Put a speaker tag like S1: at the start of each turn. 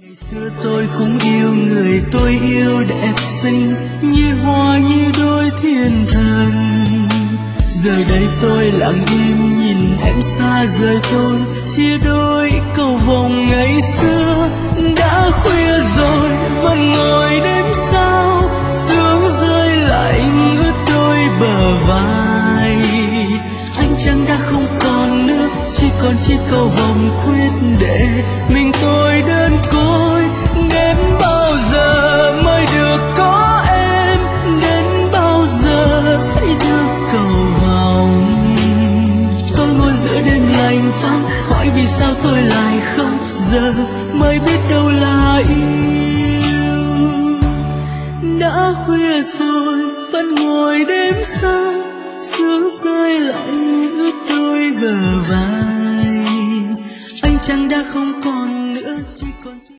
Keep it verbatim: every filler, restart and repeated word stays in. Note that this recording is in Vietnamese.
S1: xưa tôi cũng yêu người tôi yêu đẹp xinh như hoa như đôi thiên thần. Giờ đây tôi lặng im nhìn em xa rời tôi, chia đôi cầu vồng ngày xưa. Đã khuya rồi vẫn ngồi đêm sao, sương rơi lạnh ướt đôi bờ vai. Ánh trăng đã không còn nữa, chỉ còn chiếc cầu vồng khuyết để mình tôi đơn côi. Đến bao giờ mới được có em, đến bao giờ thấy được cầu vồng. Tôi ngồi giữa đêm lạnh vắng, hỏi vì sao tôi lại khóc, giờ mới biết đâu là yêu. Đã khuya rồi vẫn ngồi đêm xa, sương rơi lạnh ướt đôi bờ vai. Ánh trăng đã không còn nữa, chỉ còn